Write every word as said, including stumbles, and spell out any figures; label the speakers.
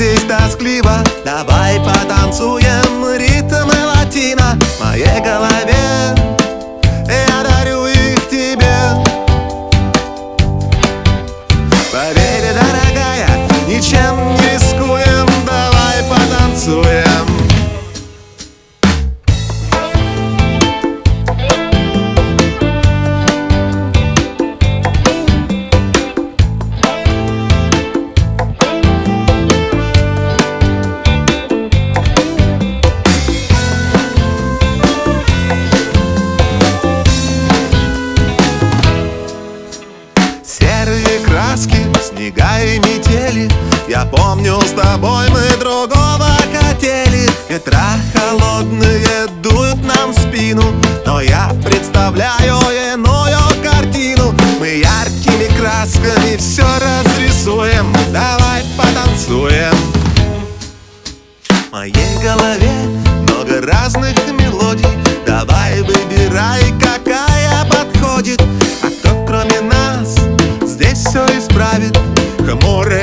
Speaker 1: здесь тоскливо, давай потанцуем ритмы латино. В моей голове я дарю их тебе. Поверь, дорогая, ничем не рискуем, давай потанцуем. Серые краски, снега и метели, я помню, с тобой мы другого хотели. Ветра холодные дуют нам в спину, но я представляю иную картину. Мы яркими красками все разрисуем, давай потанцуем. В моей голове много разных мелодий, давай выбирай, какая подходит. А кто кроме нас здесь все исправит? Хмурый